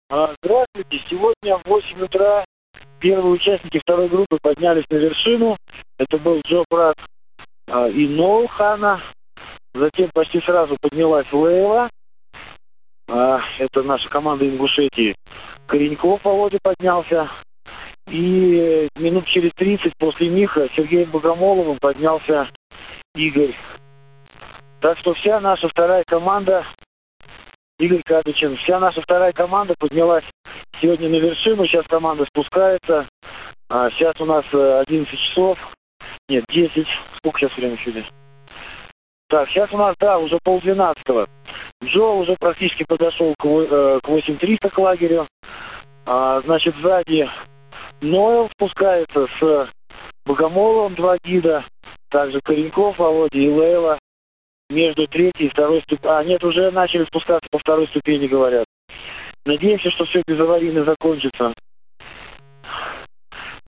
Здравствуйте. Сегодня в 8 утра первые участники второй группы поднялись на вершину. Это был Джо Прат и Ноу Хана. Затем почти сразу поднялась Лейла. Это наша команда Ингушетии. Кореньков Володя поднялся. И минут через 30 после них Сергеем Богомоловым поднялся Игорь. Так что вся наша вторая команда, Игорь Кадычин, вся наша вторая команда поднялась сегодня на вершину. Сейчас команда спускается. Сейчас у нас 11 часов. Нет, 10. Сколько сейчас время сегодня? Так, сейчас у нас, уже 11:30. Джо уже практически подошел к 8300 к лагерю. Значит, сзади Ноэл спускается с Богомоловым, 2 гида. Также Кореньков, Володя и Лейла. Между третьей и второй ступенью. Нет, уже начали спускаться по второй ступени, говорят. Надеемся, что все безаварийно закончится.